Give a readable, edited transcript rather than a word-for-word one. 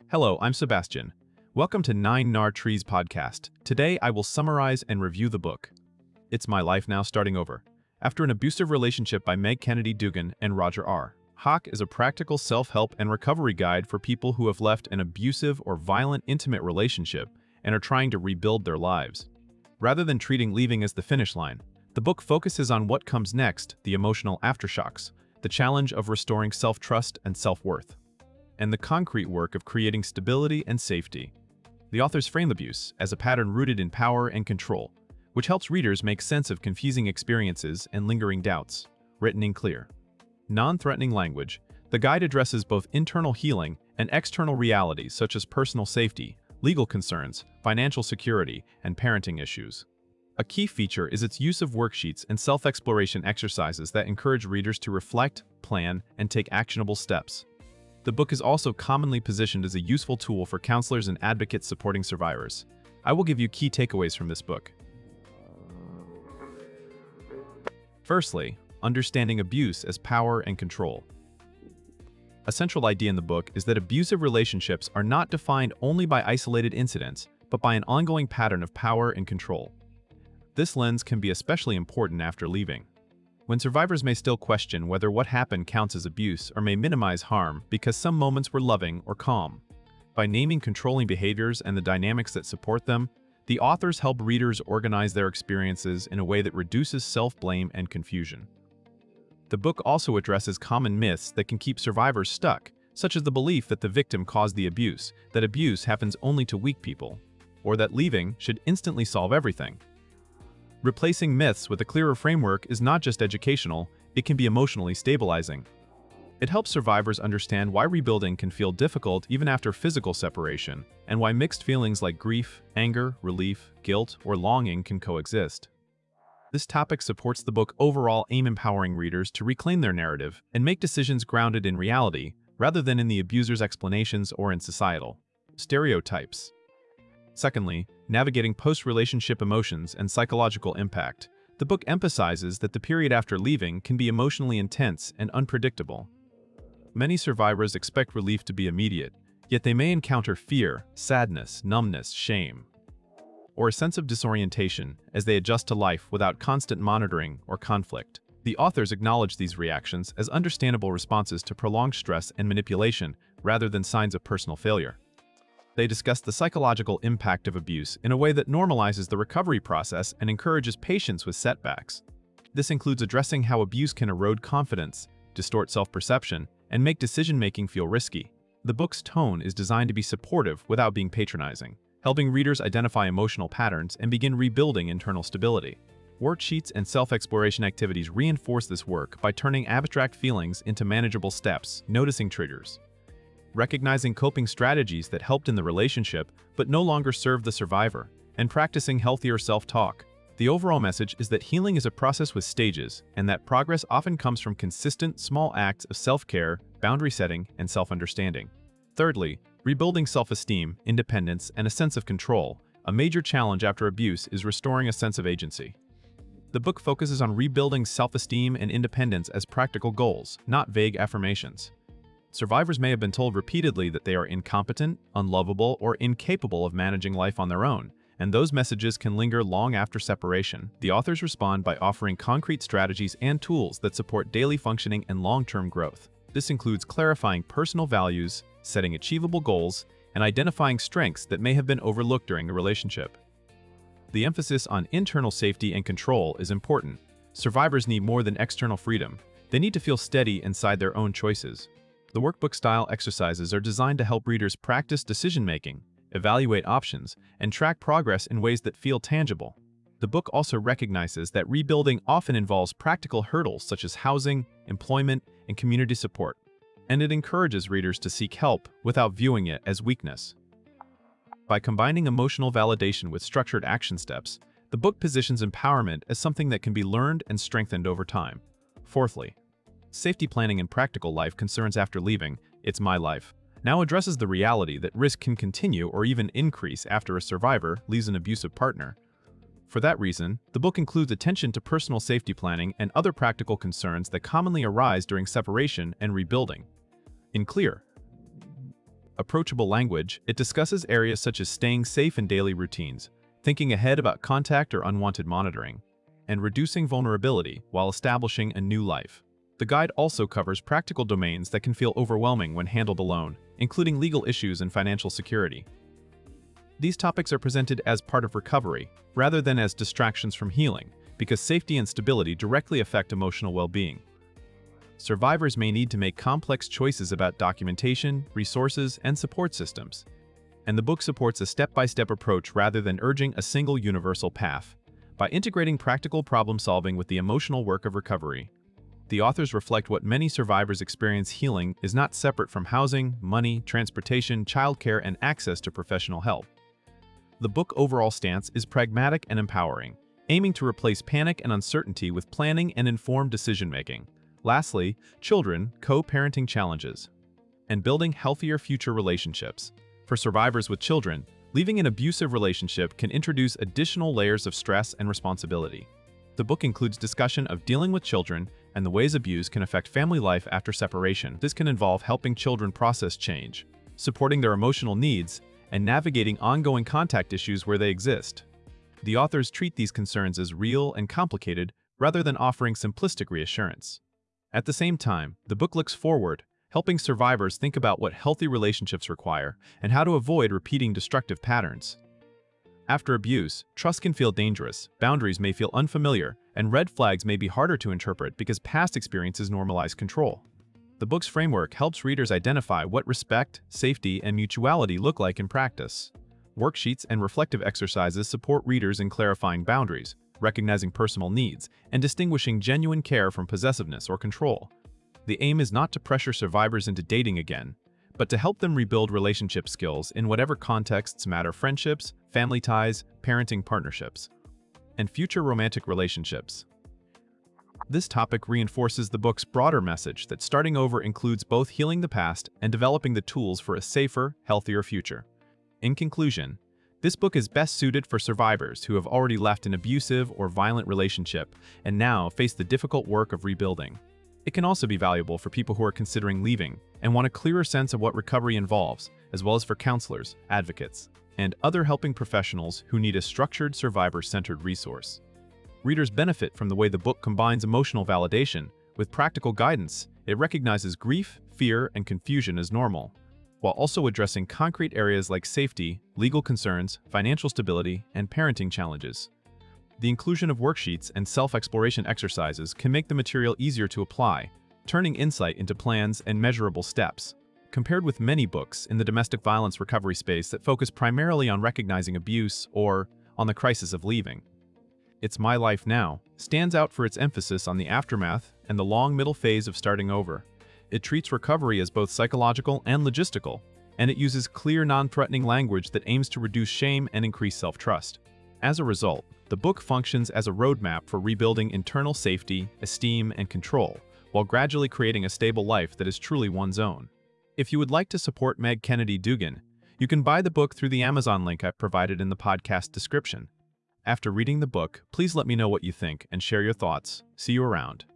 Hello, I'm Sebastian. Welcome to 9 Trees podcast. Today I will summarize and review the book. It's My Life Now Starting Over. After an Abusive Relationship by Meg Kennedy Dugan and Roger R. Hawk is a practical self-help and recovery guide for people who have left an abusive or violent intimate relationship and are trying to rebuild their lives. Rather than treating leaving as the finish line, the book focuses on what comes next, the emotional aftershocks, the challenge of restoring self-trust and self-worth, and the concrete work of creating stability and safety. The authors frame abuse as a pattern rooted in power and control, which helps readers make sense of confusing experiences and lingering doubts, written in clear, non-threatening language. The guide addresses both internal healing and external realities such as personal safety, legal concerns, financial security, and parenting issues. A key feature is its use of worksheets and self-exploration exercises that encourage readers to reflect, plan, and take actionable steps. The book is also commonly positioned as a useful tool for counselors and advocates supporting survivors. I will give you key takeaways from this book. Firstly, understanding abuse as power and control. A central idea in the book is that abusive relationships are not defined only by isolated incidents, but by an ongoing pattern of power and control. This lens can be especially important after leaving, when survivors may still question whether what happened counts as abuse or may minimize harm because some moments were loving or calm. By naming controlling behaviors and the dynamics that support them, the authors help readers organize their experiences in a way that reduces self-blame and confusion. The book also addresses common myths that can keep survivors stuck, such as the belief that the victim caused the abuse, that abuse happens only to weak people, or that leaving should instantly solve everything. Replacing myths with a clearer framework is not just educational, it can be emotionally stabilizing. It helps survivors understand why rebuilding can feel difficult even after physical separation, and why mixed feelings like grief, anger, relief, guilt, or longing can coexist. This topic supports the book's overall aim, empowering readers to reclaim their narrative and make decisions grounded in reality rather than in the abuser's explanations or in societal stereotypes. Secondly, navigating post-relationship emotions and psychological impact. The book emphasizes that the period after leaving can be emotionally intense and unpredictable. Many survivors expect relief to be immediate, yet they may encounter fear, sadness, numbness, shame, or a sense of disorientation as they adjust to life without constant monitoring or conflict. The authors acknowledge these reactions as understandable responses to prolonged stress and manipulation rather than signs of personal failure. They discuss the psychological impact of abuse in a way that normalizes the recovery process and encourages patience with setbacks. This includes addressing how abuse can erode confidence, distort self-perception, and make decision-making feel risky. The book's tone is designed to be supportive without being patronizing, helping readers identify emotional patterns and begin rebuilding internal stability. Worksheets and self-exploration activities reinforce this work by turning abstract feelings into manageable steps, noticing triggers, recognizing coping strategies that helped in the relationship but no longer served the survivor, and practicing healthier self-talk. The overall message is that healing is a process with stages, and that progress often comes from consistent, small acts of self-care, boundary setting, and self-understanding. Thirdly, rebuilding self-esteem, independence, and a sense of control. A major challenge after abuse is restoring a sense of agency. The book focuses on rebuilding self-esteem and independence as practical goals, not vague affirmations. Survivors may have been told repeatedly that they are incompetent, unlovable, or incapable of managing life on their own, and those messages can linger long after separation. The authors respond by offering concrete strategies and tools that support daily functioning and long-term growth. This includes clarifying personal values, setting achievable goals, and identifying strengths that may have been overlooked during the relationship. The emphasis on internal safety and control is important. Survivors need more than external freedom. They need to feel steady inside their own choices. The workbook-style exercises are designed to help readers practice decision-making, evaluate options, and track progress in ways that feel tangible. The book also recognizes that rebuilding often involves practical hurdles such as housing, employment, and community support, and it encourages readers to seek help without viewing it as weakness. By combining emotional validation with structured action steps, the book positions empowerment as something that can be learned and strengthened over time. Fourthly, safety planning and practical life concerns after leaving. It's My Life Now addresses the reality that risk can continue or even increase after a survivor leaves an abusive partner. For that reason, the book includes attention to personal safety planning and other practical concerns that commonly arise during separation and rebuilding. In clear, approachable language, it discusses areas such as staying safe in daily routines, thinking ahead about contact or unwanted monitoring, and reducing vulnerability while establishing a new life. The guide also covers practical domains that can feel overwhelming when handled alone, including legal issues and financial security. These topics are presented as part of recovery, rather than as distractions from healing, because safety and stability directly affect emotional well-being. Survivors may need to make complex choices about documentation, resources, and support systems. And the book supports a step-by-step approach rather than urging a single universal path. By integrating practical problem-solving with the emotional work of recovery, the authors reflect what many survivors experience. Healing is not separate from housing, money, transportation, childcare, and access to professional help. The book's overall stance is pragmatic and empowering, aiming to replace panic and uncertainty with planning and informed decision-making. Lastly, children, co-parenting challenges, and building healthier future relationships. For survivors with children, leaving an abusive relationship can introduce additional layers of stress and responsibility. The book includes discussion of dealing with children and the ways abuse can affect family life after separation. This can involve helping children process change, supporting their emotional needs, and navigating ongoing contact issues where they exist. The authors treat these concerns as real and complicated rather than offering simplistic reassurance. At the same time, the book looks forward, helping survivors think about what healthy relationships require and how to avoid repeating destructive patterns. After abuse, trust can feel dangerous, boundaries may feel unfamiliar, and red flags may be harder to interpret because past experiences normalize control. The book's framework helps readers identify what respect, safety, and mutuality look like in practice. Worksheets and reflective exercises support readers in clarifying boundaries, recognizing personal needs, and distinguishing genuine care from possessiveness or control. The aim is not to pressure survivors into dating again, but to help them rebuild relationship skills in whatever contexts matter: friendships, family ties, parenting partnerships, and future romantic relationships. This topic reinforces the book's broader message that starting over includes both healing the past and developing the tools for a safer, healthier future. In conclusion, this book is best suited for survivors who have already left an abusive or violent relationship and now face the difficult work of rebuilding. It can also be valuable for people who are considering leaving and want a clearer sense of what recovery involves, as well as for counselors, advocates, and other helping professionals who need a structured, survivor-centered resource. Readers benefit from the way the book combines emotional validation with practical guidance. It recognizes grief, fear, and confusion as normal, while also addressing concrete areas like safety, legal concerns, financial stability, and parenting challenges. The inclusion of worksheets and self-exploration exercises can make the material easier to apply, turning insight into plans and measurable steps. Compared with many books in the domestic violence recovery space that focus primarily on recognizing abuse or on the crisis of leaving, It's My Life Now stands out for its emphasis on the aftermath and the long middle phase of starting over. It treats recovery as both psychological and logistical, and it uses clear, non-threatening language that aims to reduce shame and increase self-trust. As a result, the book functions as a roadmap for rebuilding internal safety, esteem, and control, while gradually creating a stable life that is truly one's own. If you would like to support Meg Kennedy Dugan, you can buy the book through the Amazon link I've provided in the podcast description. After reading the book, please let me know what you think and share your thoughts. See you around.